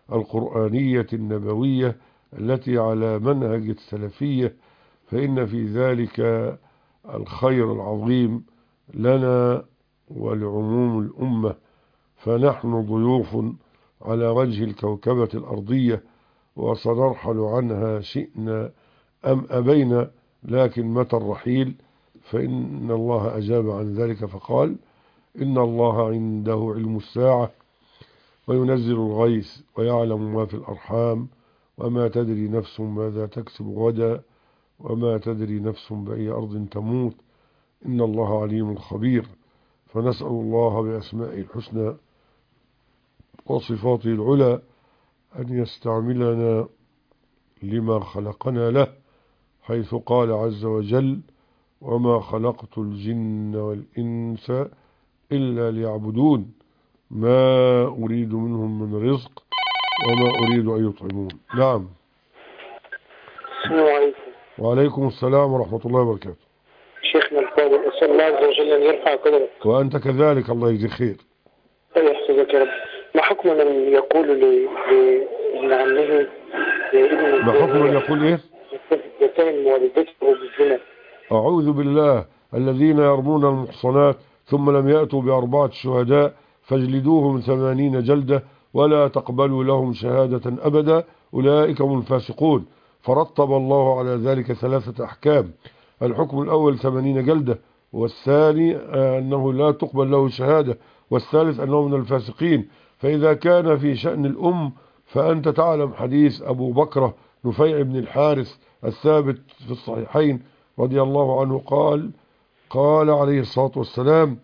القرآنية النبوية التي على منهج السلفية، فإن في ذلك الخير العظيم لنا ولعموم الأمة، فنحن ضيوف على وجه الكوكبة الأرضية، وسنرحل عنها شئنا أم أبينا، لكن متى الرحيل؟ فإن الله أجاب عن ذلك فقال: إن الله عنده علم الساعة وينزل الغيث ويعلم ما في الأرحام وما تدري نفس ماذا تكسب غدا وما تدري نفس بأي أرض تموت، إن الله عليم خبير. فنسأل الله بأسمائه الحسنى وصفاته العلى أن يستعملنا لما خلقنا له، حيث قال عز وجل: وما خلقت الجن والإنس إلا ليعبدون ما أريد منهم من رزق وما أريد أن يطعمون. نعم. السلام عليكم. وعليكم السلام ورحمة الله وبركاته. شيخنا الفاضل، أسأل الله عز وجل أن يرفع قدرك. وأنت كذلك، الله يجزيك خير. الله يحفظك يا رب. ما حكم من يقول لابن عمه ما حكم من يقول إيه؟ يتهم والدته بالزنا؟ أعوذ بالله. الذين يرمون المحصنات ثم لم يأتوا بأربعة شهداء فاجلدوهم 80 جلدة ولا تقبلوا لهم شهادة أبدا، أولئك هم الفاسقون. فرتب الله على ذلك 3 أحكام: الحكم الأول 80 جلدة، والثاني أنه لا تقبل له شهادة، والثالث أنه من الفاسقين. فإذا كان في شأن الأم فأنت تعلم حديث أبو بكر نفيع بن الحارث الثابت في الصحيحين رضي الله عنه، قال عليه الصلاة والسلام: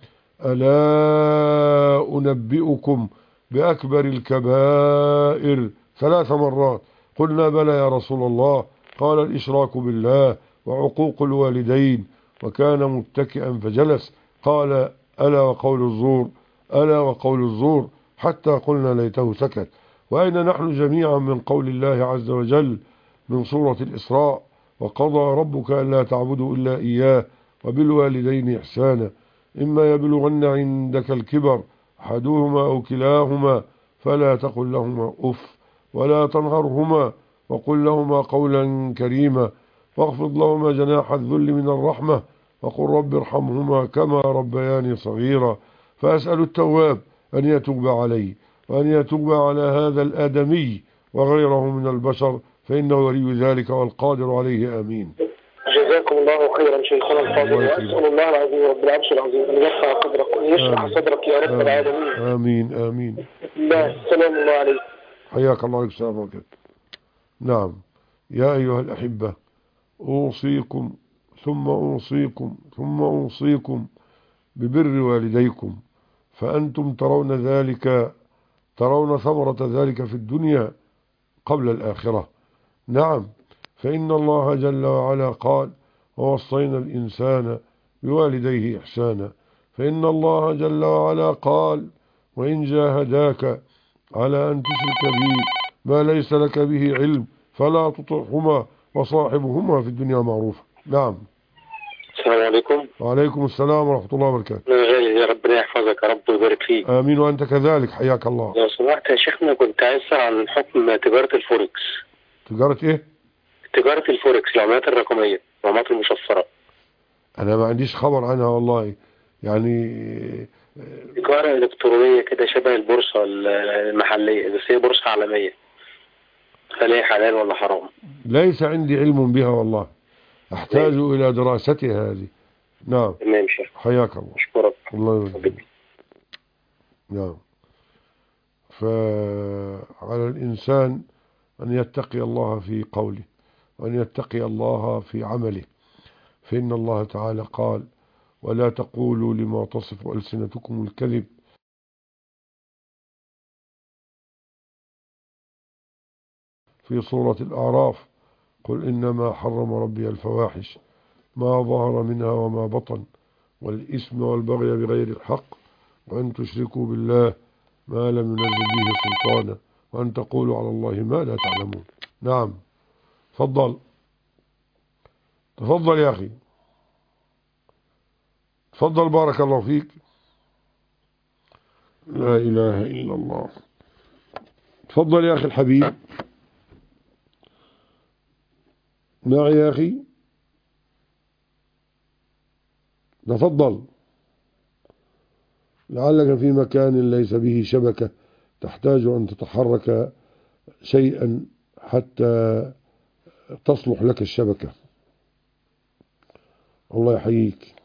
ألا أنبئكم بأكبر الكبائر 3 مرات؟ قلنا: بلى يا رسول الله. قال: الإشراك بالله وعقوق الوالدين. وكان متكئا فجلس. قال: ألا وقول الزور، ألا وقول الزور، حتى قلنا ليته سكت. وأين نحن جميعا من قول الله عز وجل من سورة الإسراء: وقضى ربك ألا تعبدوا إلا إياه وبالوالدين إحسانا، إما يبلغن عندك الكبر أحدهما أو كلاهما فلا تقل لهما أف ولا تنهرهما وقل لهما قولا كريما واخفض لهما جناح الذل من الرحمة وقل رب ارحمهما كما ربياني صغيرا. فأسأل التواب أن يتوب علي وأن يتوب على هذا الآدمي وغيره من البشر، فإنه ولي ذلك والقادر عليه. آمين. جزاكم الله خيرا شيخنا الفاضل، وأسأل الله العظيم رب العرش العظيم أن يرفع قدرك وأن يشرح صدرك يا رب العالمين. آمين آمين. السلام الله عليكم. حياك الله. عليكم السلام عليكم. نعم. يا أيها الأحبة، أوصيكم ثم أوصيكم ثم أوصيكم ببر والديكم، فأنتم ترون ثمرة ذلك في الدنيا قبل الآخرة. نعم، فإن الله جل وعلا قال: ووصينا الإنسان بوالديه إحسانا. فإن الله جل وعلا قال: وإن جاهداك على أن تشرك بي ما ليس لك به علم فلا تطعهما وصاحبهما في الدنيا معروفا. نعم. السلام عليكم. وعليكم السلام ورحمة الله وبركاته. يا ربنا يحفظك يا رب ويبارك فيك. آمين وأنت كذلك، حياك الله. لو سمحت يا شيخنا، كنت عايز أسأل عن حكم تجارة الفوركس. تجارة إيه؟ تجارة الفوركس، العملات الرقمية، العملات المشفرة. أنا ما عنديش خبر عنها والله، يعني تجارة إلكترونية كده شبه البورصة المحلية، بس هي بورصة عالمية. هل هي حلال ولا حرام؟ ليس عندي علم بها والله، أحتاج إلى دراستها هذه. نعم. تمام شيخ. حياك الله. أشكرك. الله يبارك. نعم. فعلى الإنسان أن يتقي الله في قوله وأن يتقي الله في عمله، فإن الله تعالى قال: ولا تقولوا لما تصف ألسنتكم الكذب في سورة الأعراف: قل إنما حرم ربي الفواحش ما ظهر منها وما بطن والإثم والبغي بغير الحق وأن تشركوا بالله ما لم ينزل به سلطانا وأن تقولوا على الله ما لا تعلمون. نعم. تفضل يا أخي، تفضل، بارك الله فيك. لا إله إلا الله. تفضل يا أخي الحبيب. معي يا أخي، تفضل. لعلك في مكان ليس به شبكة تحتاج أن تتحرك شيئا حتى تصلح لك الشبكة. الله يحييك.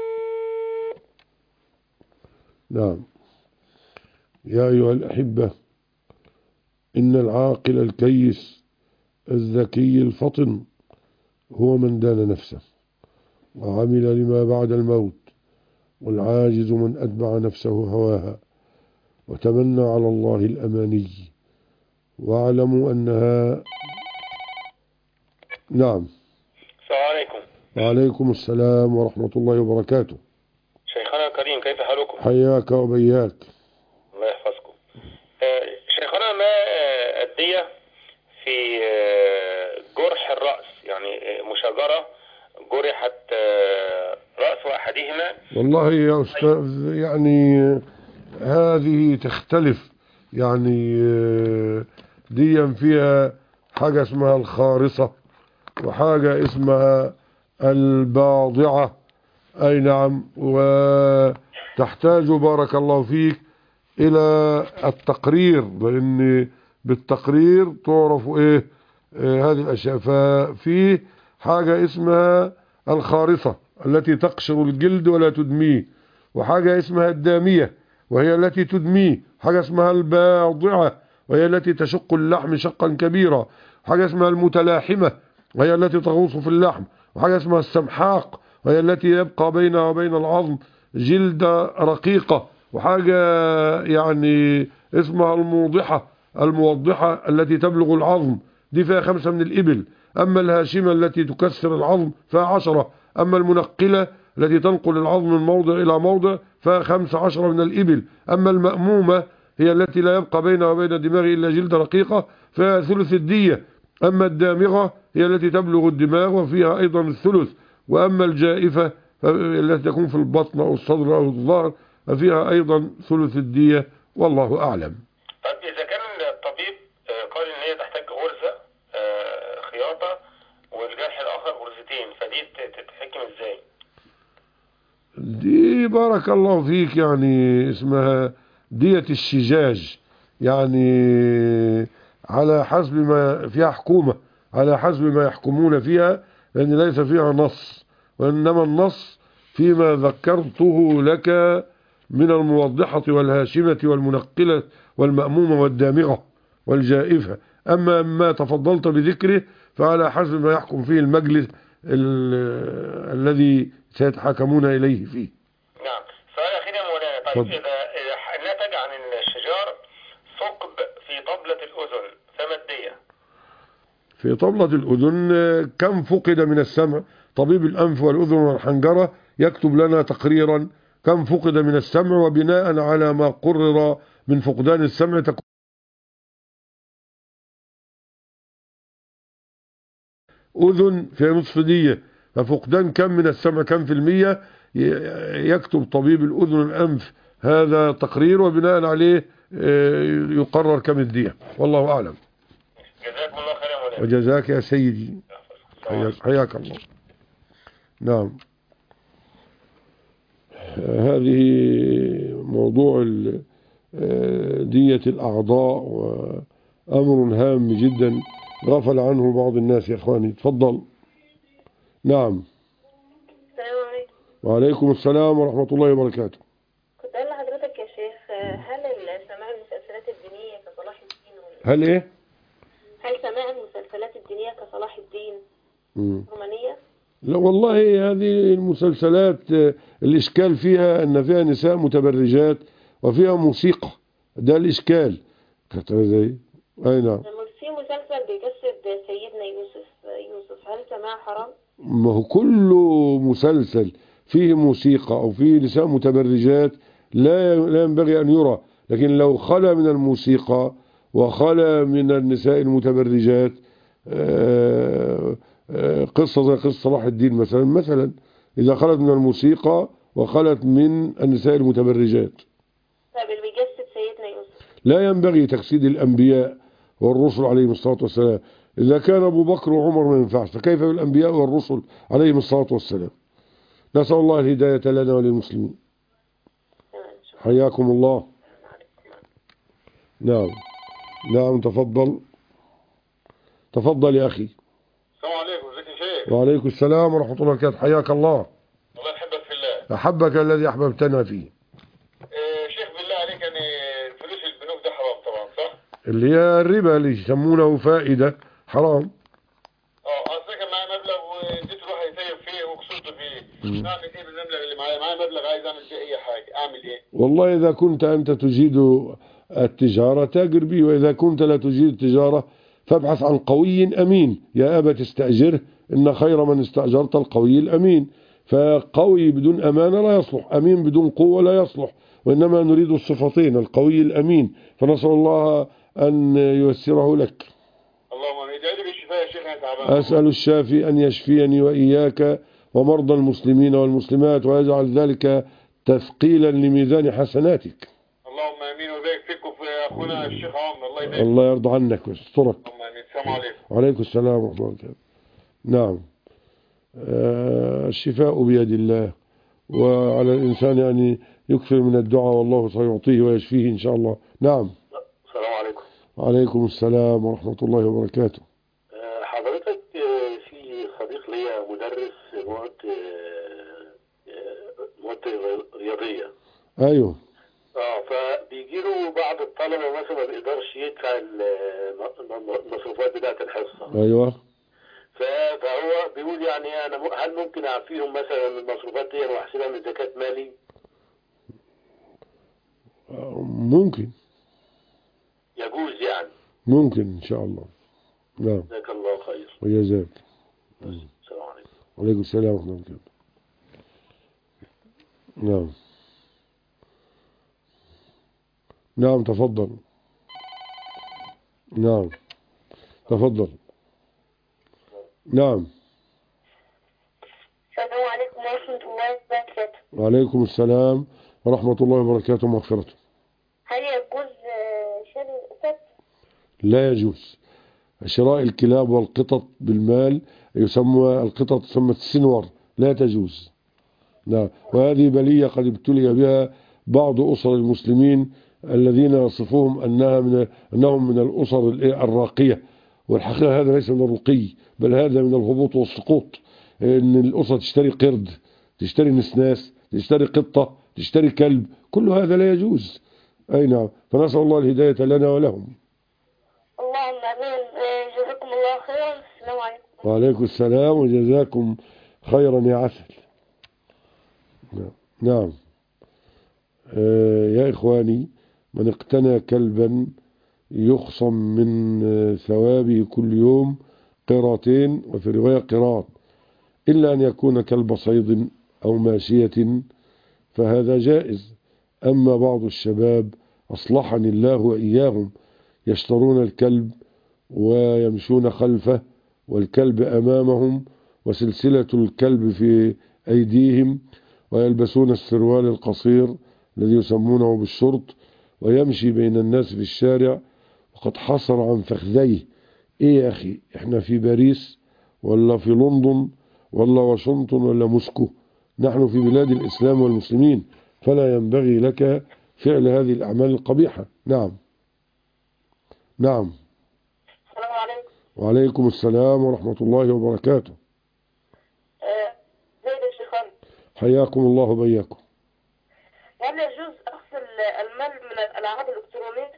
نعم. يا أيها الأحبة، إن العاقل الكيس الذكي الفطن هو من دان نفسه وعمل لما بعد الموت، والعاجز من أتبع نفسه هواها وتمنى على الله الأماني. واعلموا أنها. نعم. السلام عليكم. وعليكم السلام ورحمة الله وبركاته. شيخنا الكريم، كيف حالكم؟ حياك وبياك. الله يحفظكم. شيخنا، ما الدية في جرح الرأس؟ يعني مشاجرة جرحت رأس أحدهما. والله يا أستاذ، يعني هذه تختلف، يعني ديا فيها حاجة اسمها الخارصة وحاجة اسمها الباضعة. أي نعم. وتحتاج بارك الله فيك إلى التقرير، لأن بالتقرير تعرف هذه الأشياء. ففي حاجة اسمها الخارصة التي تقشر الجلد ولا تدميه، وحاجة اسمها الدامية وهي التي تدميه، حاجة اسمها الباضعة وهي التي تشق اللحم شقا كبيرا، حاجة اسمها المتلاحمة وهي التي تغوص في اللحم، وحاجة اسمها السمحاق وهي التي يبقى بينها وبين العظم جلدة رقيقة، وحاجة يعني اسمها الموضحة التي تبلغ العظم، دي فيها 5 من الإبل. أما الهاشمة التي تكسر العظم فيها 10. أما المنقلة التي تنقل العظم من موضع إلى موضع فيها 15 من الإبل. أما المأمومة هي التي لا يبقى بينها وبين الدماغ إلا جلدة رقيقة فيها ثلث الدية. أما الدامغة هي التي تبلغ الدماغ وفيها أيضا الثلث. وأما الجائفة التي تكون في البطن أو الصدر أو الظهر ففيها أيضا ثلث الدية، والله أعلم. طيب إذا كان الطبيب قال إن هي تحتاج غرزة خياطة والجرح الآخر غرزتين، فدي تتحكم إزاي؟ دي بارك الله فيك يعني اسمها دية الشجاج، يعني على حسب ما فيها حكومة، على حسب ما يحكمون فيها، لأن ليس فيها نص، وإنما النص فيما ذكرته لك من الموضحة والهاشمة والمنقلة والمأمومة والدامغة والجائفة. أما ما تفضلت بذكره فعلى حسب ما يحكم فيه المجلس الذي سيتحاكمون إليه فيه. نعم. سؤال أخير يا مولانا. طيب إذا نتج عن الشجار ثقب في طبلة الأذن فما الدية؟ في طبلة الأذن كم فقد من السمع؟ طبيب الأنف والأذن والحنجرة يكتب لنا تقريرا كم فقد من السمع، وبناء على ما قرر من فقدان السمع تكون أذن في نصف دية. ففقدان كم من السمع كم في المية، يكتب طبيب الأذن والأنف هذا تقرير، وبناء عليه يقرر كم الدية، والله أعلم. جزاكم الله خير يا مولانا. وجزاك يا سيدي. حياك الله. نعم. هذه موضوع دية الأعضاء وأمر هام جدا غفل عنه بعض الناس. يا إخواني تفضل. نعم. السلام عليكم. وعليكم السلام ورحمة الله وبركاته. كنت أقول لحضرتك يا شيخ، هل سماع المسلسلات الدينية كصلاح الدين هل إيه؟ هل سماع المسلسلات الدينية كصلاح الدين رومانية؟ لا والله، هذه المسلسلات الإشكال فيها أن فيها نساء متبرجات وفيها موسيقى، ده الإشكال. أي نعم. في مسلسل بيجسد سيدنا يوسف، هل سماع حرام؟ ما هو كل مسلسل فيه موسيقى أو فيه نساء متبرجات لا ينبغي أن يرى، لكن لو خلا من الموسيقى وخلا من النساء المتبرجات قصة زي قصة صلاح الدين مثلا إذا خلت من الموسيقى وخلت من النساء المتبرجات. طيب اللي بيجسد سيدنا يوسف لا ينبغي تجسيد الأنبياء والرسل عليهم الصلاة والسلام. إذا كان أبو بكر وعمر ما ينفعش، فكيف بالأنبياء والرسل عليهم الصلاة والسلام؟ نسأل الله الهداية لنا وللمسلمين. حياكم الله. نعم نعم، تفضل تفضل يا أخي. السلام عليكم، ازيك يا شيخ؟ وعليكم السلام ورحمة الله وبركاته. حياك الله. الله يحبك في الله. أحبك الذي أحببتنا فيه. شيخ بالله عليك، يعني فلوس البنوك ده حرام طبعا صح؟ اللي هي الربا اللي يسمونه فائدة حرام. اصل كان معايا مبلغ واديته الواحد يسيب فيه وخسرت فيه، اعمل ايه بالمبلغ اللي معايا مبلغ عايز اعمل فيه اي حاجه، اعمل ايه؟ والله إذا كنت أنت تجيد التجارة تاجر به، وإذا كنت لا تجيد التجارة فابحث عن قوي أمين. يا أبا تستأجره إن خير من استأجرت القوي الأمين. فقوي بدون أمانة لا يصلح، أمين بدون قوة لا يصلح، وإنما نريد الصفتين القوي الأمين. فنسأل الله أن ييسره لك. اللهم ادعي لي بالشفاء يا شيخ، انا تعبان. أسأل الشافي أن يشفيني وإياك ومرضى المسلمين والمسلمات، ويجعل ذلك تثقيلا لميزان حسناتك. اللهم امين، ويبارك فيكم في اخونا الشيخ عمر، الله يبارك. الله يرضى عنك ويسترك. اللهم امين. السلام عليكم. وعليكم السلام ورحمة الله وبركاته. نعم. الشفاء بيد الله، وعلى الإنسان أن يكثر من الدعاء، والله سيعطيه ويشفيه إن شاء الله. نعم. السلام عليكم. وعليكم السلام ورحمة الله وبركاته. حضرتك في صديق ليا مدرس مواد رياضية. أيوه. فبيجي له بعض الطلبة مثلا ما بيقدرش يدفع المصروفات بتاعة الحصة. أيوه. فهو بيقول يعني أنا هل ممكن أعفيهم مثلا المصروفات دي وأحسبها من زكاة مالي؟ ممكن. يجوز يعني. ممكن إن شاء الله. نعم. جزاك الله خير. وجزاك. السلام عليكم. وعليكم السلام ورحمة الله وبركاته. نعم. نعم تفضل. نعم تفضل. نعم. السلام عليكم ورحمة الله وبركاته. وعليكم السلام ورحمة الله وبركاته ومغفرته. هل يجوز شراء القطط؟ لا يجوز شراء الكلاب والقطط بالمال، يسمى القطط تسمى السنور، لا تجوز. نعم. وهذه بلية قد ابتلي بها بعض أسر المسلمين الذين يصفوهم أنهم من الأسر الراقية، والحقيقة هذا ليس من الرقي، بل هذا من الهبوط والسقوط. إن الأسرة تشتري قرد، تشتري نسناس، تشتري قطة، تشتري كلب، كل هذا لا يجوز. أي نعم. فنسأل الله الهداية لنا ولهم. اللهم امين. جزاكم الله خيرا. السلام عليكم. وعليكم السلام وجزاكم خيرا يا عسل. نعم. يا إخواني، من اقتنى كلبا يخصم من ثوابه كل يوم قيراتين، وفي رواية قيراط، إلا أن يكون كلب صيد أو ماشية فهذا جائز. أما بعض الشباب أصلحني الله وإياهم يشترون الكلب ويمشون خلفه والكلب أمامهم وسلسلة الكلب في أيديهم، ويلبسون السروال القصير الذي يسمونه بالشرط، ويمشي بين الناس في الشارع وقد حصر عن فخذيه. إيه يا أخي، إحنا في باريس ولا في لندن ولا واشنطن ولا موسكو؟ نحن في بلاد الإسلام والمسلمين، فلا ينبغي لك فعل هذه الأعمال القبيحة. نعم. نعم. السلام عليكم. وعليكم السلام ورحمة الله وبركاته. زيد الشيخان. حياكم الله وبياكم. هل يجوز أخذ المال من الألعاب الإلكترونية؟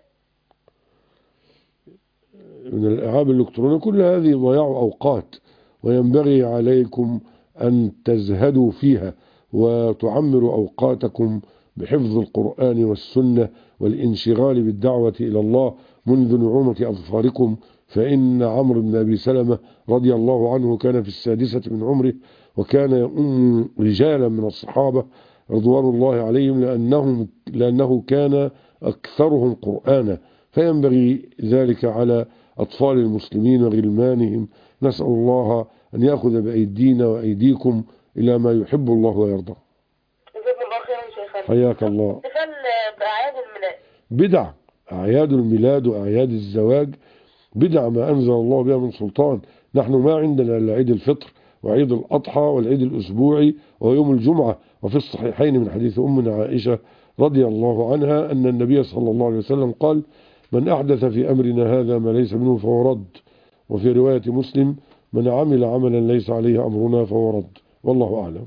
من الألعاب الإلكترونية كل هذه ضياع أوقات، وينبغي عليكم أن تزهدوا فيها وتعمروا أوقاتكم بحفظ القرآن والسنة والانشغال بالدعوة إلى الله منذ نعومة أظفاركم. فإن عمرو بن أبي سلمة رضي الله عنه كان في السادسة من عمره، وكان يؤم رجالا من الصحابة رضوان الله عليهم لأنه كان أكثرهم قرآنا، فينبغي ذلك على أطفال المسلمين وغلمانهم. نسأل الله أن يأخذ بأيدينا وأيديكم إلى ما يحب الله ويرضى. جزاكم الله خيرا شيخنا. حياك الله. احتفال بأعياد الميلاد بدع، أعياد الميلاد وأعياد الزواج بدع ما أنزل الله بها من سلطان. نحن ما عندنا إلا عيد الفطر وعيد الأضحى والعيد الأسبوعي ويوم الجمعة. وفي الصحيحين من حديث أمنا عائشة رضي الله عنها أن النبي صلى الله عليه وسلم قال: من أحدث في أمرنا هذا ما ليس منه فهو رد. وفي رواية مسلم: من عمل عملا ليس عليه أمرنا فهو رد. والله أعلم.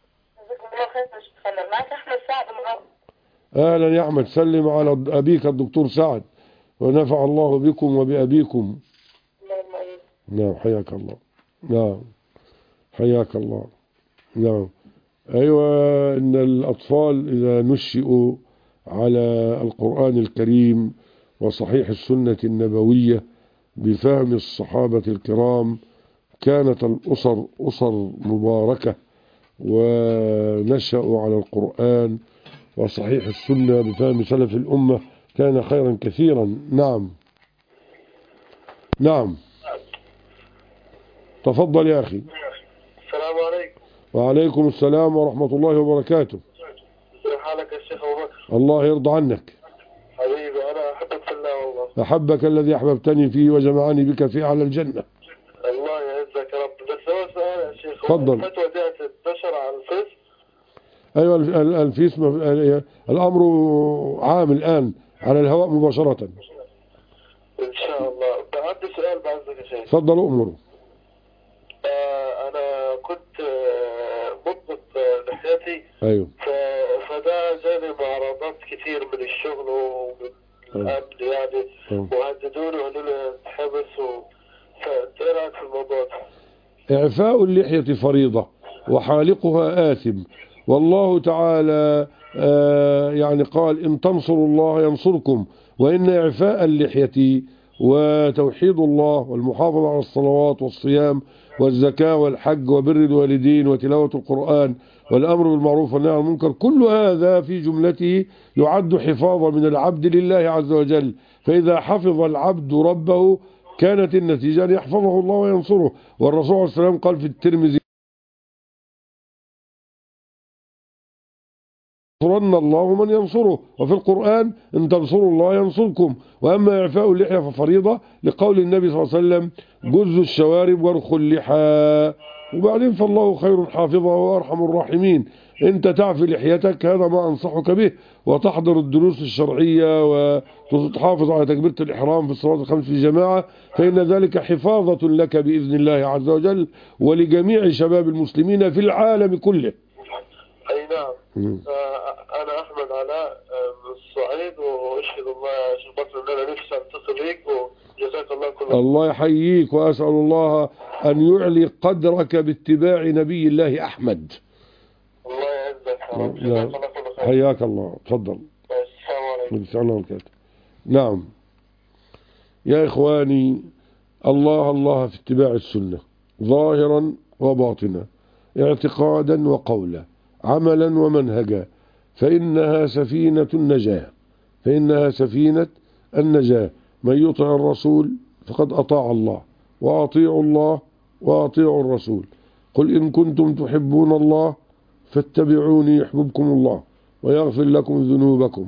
أهلا يا أحمد، سلم على أبيك الدكتور سعد ونفع الله بكم وبأبيكم. نعم حياك الله. نعم حياك الله. نعم أيوة، إن الأطفال إذا نشئوا على القرآن الكريم وصحيح السنة النبوية بفهم الصحابة الكرام كانت الأسر أسر مباركة، ونشأوا على القرآن وصحيح السنة بفهم سلف الأمة كان خيرا كثيرا. نعم نعم تفضل يا أخي. السلام عليكم. وعليكم السلام ورحمة الله وبركاته. كيف حالك يا شيخ أبو بكر؟ الله يرضى عنك حبيبي، أنا أحبك في الله والله. أحبك الذي أحببتني فيه وجمعني بك في أعلى الجنة. الله يعزك يا رب. بس هو سؤال يا شيخ، تفضل. الفتوى دي هتنتشر على الفيس؟ أيوة الفيس الأمر عام الآن على الهواء مباشرة إن شاء الله. عندي سؤال بعزك يا شيخ. تفضل أمره. أنا كنت مضبط لحيتي. أيوة. فده جاني معارضات كتير من الشغل ومن الأمن يعني. وهددوني وقالوا لي تحبس فأنت إيه رأيك في الموضوع ده؟ إعفاء اللحية فريضة وحالقها آثم، والله تعالى يعني قال: إن تنصروا الله ينصركم. وإن إعفاء اللحية وتوحيد الله والمحافظة على الصلوات والصيام والزكاة والحج وبر الوالدين وتلاوة القرآن والأمر بالمعروف والنهي عن المنكر، كل هذا في جملته يعد حفاظا من العبد لله عز وجل. فإذا حفظ العبد ربه كانت النتيجة أن يحفظه الله وينصره. والرسول عليه السلام قال في الترمذي: ينصرن الله من ينصره. وفي القرآن: إن تنصروا الله ينصركم. وأما إعفاء اللحية ففريضة لقول النبي صلى الله عليه وسلم: جز الشوارب وارخ اللحى. وبعدين فالله خير حافظا وأرحم الراحمين. أنت تعفي لحيتك، هذا ما أنصحك به، وتحضر الدروس الشرعية وتحافظ على تكبيرة الإحرام في الصلاة الخمس في جماعة، فإن ذلك حفاظة لك بإذن الله عز وجل ولجميع شباب المسلمين في العالم كله. أي نعم. أنا أحمد علاء من الصعيد، وأشهد الله يا شيخ بكر إن أنا نفسي ألتقي بيك، وجزاك الله كل خير. الله يحييك، وأسأل الله أن يعلي قدرك باتباع نبي الله أحمد. الله يعزك يا رب. جزاك الله كل خير. حياك الله. تفضل. السلام عليكم. نعم يا إخواني، الله في اتباع السنة ظاهرا وباطنا، اعتقادا وقولا، عملا ومنهجا، فإنها سفينة النجاة. فإنها سفينة النجاة. من يطع الرسول فقد أطاع الله، وأطيعوا الله وأطيعوا الرسول. قل إن كنتم تحبون الله فاتبعوني يحببكم الله ويغفر لكم ذنوبكم.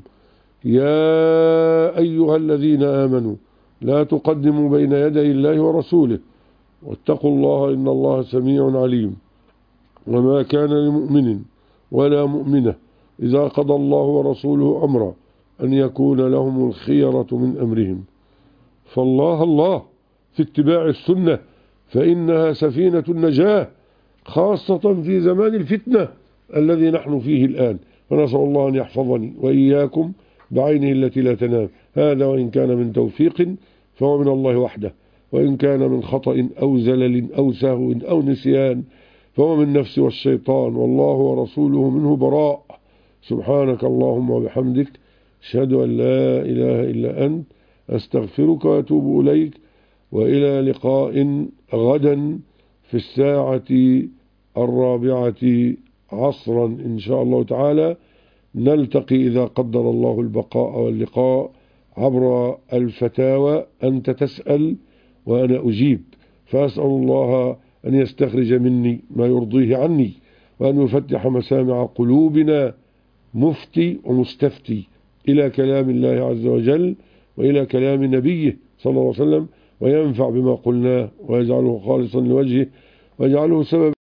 يا أيها الذين آمنوا لا تقدموا بين يدي الله ورسوله واتقوا الله إن الله سميع عليم. وما كان لمؤمن ولا مؤمنة إذا قضى الله ورسوله أمرا أن يكون لهم الخيرة من أمرهم. فالله في اتباع السنة، فإنها سفينة النجاة، خاصة في زمان الفتنة الذي نحن فيه الآن. فنسأل الله أن يحفظني وإياكم بعينه التي لا تنام. هذا وإن كان من توفيق فهو من الله وحده، وإن كان من خطأ أو زلل أو سهو أو نسيان فهو من نفسي والشيطان، والله ورسوله منه براء. سبحانك اللهم وبحمدك، أشهد أن لا إله إلا أنت، أستغفرك وأتوب إليك. وإلى لقاء غدا في الساعة 4 عصرا إن شاء الله تعالى. نلتقي إذا قدر الله البقاء واللقاء عبر الفتاوى. أنت تسأل وأنا أجيب، فأسأل الله أن يستخرج مني ما يرضيه عني، وأن يفتح مسامع قلوبنا مفتي ومستفتي إلى كلام الله عز وجل وإلى كلام نبيه صلى الله عليه وسلم، وينفع بما قلناه ويجعله خالصا لوجهه ويجعله سبب